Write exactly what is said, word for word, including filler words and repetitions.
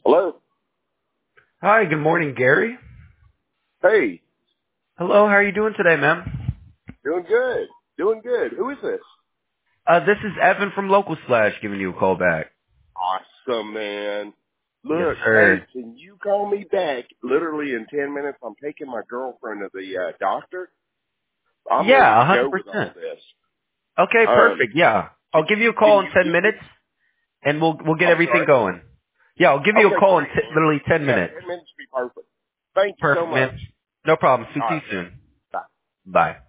Hello. Hi, good morning, Gary. Hey. Hello, how are you doing today, ma'am? Doing good. Doing good. Who is this? Uh, this is Evan from Local Slash giving you a call back. Awesome, man. Yes, Look, hey, sir. can you call me back literally in ten minutes? I'm taking my girlfriend to the uh, doctor. I'm ready Yeah, to a go hundred with all percent. this. Okay, Um, perfect. Yeah, can, I'll give you a can call in you ten give me? minutes, and we'll we'll get I'm everything sorry. going. Yeah, I'll give you a Okay, call in great, t- man. literally ten Yeah, minutes. ten minutes would be perfect. Thank you so Perfect, much. man. No problem. See All you right. soon. Bye. Bye.